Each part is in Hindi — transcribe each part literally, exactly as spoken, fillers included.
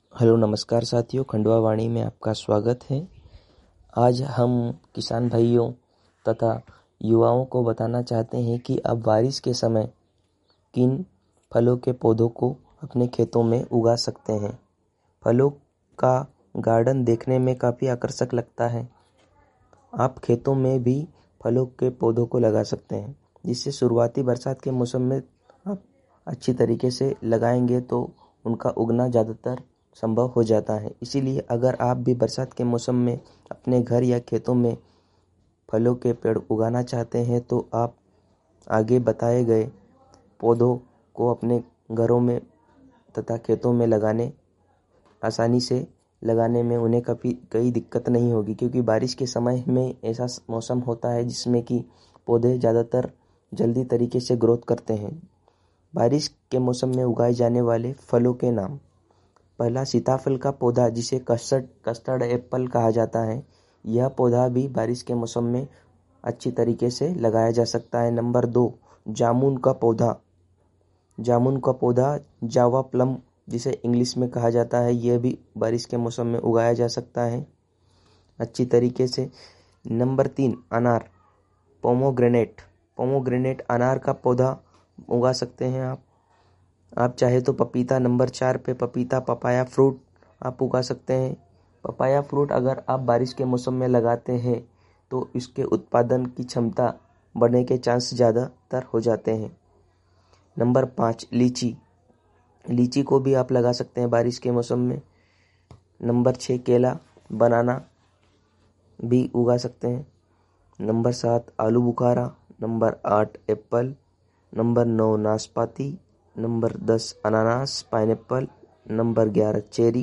हेलो नमस्कार साथियों, खंडवा वाणी में आपका स्वागत है। आज हम किसान भाइयों तथा युवाओं को बताना चाहते हैं कि अब बारिश के समय किन फलों के पौधों को अपने खेतों में उगा सकते हैं। फलों का गार्डन देखने में काफ़ी आकर्षक लगता है। आप खेतों में भी फलों के पौधों को लगा सकते हैं, जिससे शुरुआती बरसात के मौसम में आप अच्छी तरीके से लगाएंगे तो उनका उगना ज़्यादातर संभव हो जाता है। इसीलिए अगर आप भी बरसात के मौसम में अपने घर या खेतों में फलों के पेड़ उगाना चाहते हैं तो आप आगे बताए गए पौधों को अपने घरों में तथा खेतों में लगाने आसानी से लगाने में उन्हें कभी कई दिक्कत नहीं होगी, क्योंकि बारिश के समय में ऐसा मौसम होता है जिसमें कि पौधे ज़्यादातर जल्दी तरीके से ग्रोथ करते हैं। बारिश के मौसम में उगाए जाने वाले फलों के नाम। पहला, सीताफल का पौधा, जिसे कस्टर्ड कस्टर्ड एप्पल कहा जाता है। यह पौधा भी बारिश के मौसम में अच्छी तरीके से लगाया जा सकता है। नंबर दो, जामुन का पौधा। जामुन का पौधा जावा प्लम जिसे इंग्लिश में कहा जाता है, यह भी बारिश के मौसम में उगाया जा सकता है अच्छी तरीके से। नंबर तीन, अनार, पोमोग्रेनेट। पोमोग्रेनेट अनार का पौधा उगा सकते हैं आप आप चाहे तो पपीता। नंबर चार पे पपीता, पपाया फ्रूट आप उगा सकते हैं। पपाया फ्रूट अगर आप बारिश के मौसम में लगाते हैं तो इसके उत्पादन की क्षमता बढ़ने के चांस ज़्यादातर हो जाते हैं। नंबर पाँच, लीची। लीची को भी आप लगा सकते हैं बारिश के मौसम में। नंबर छः, केला, बनाना भी उगा सकते हैं। नंबर सात, आलू बुखारा। नंबर आठ, एप्पल। नंबर नौ, नाशपाती। नंबर दस, अनानास, पाइनएप्पल। नंबर ग्यारह, चेरी।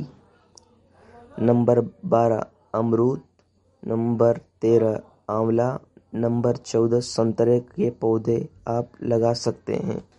नंबर बारह, अमरूद। नंबर तेरह, आंवला। नंबर चौदह, संतरे के पौधे आप लगा सकते हैं।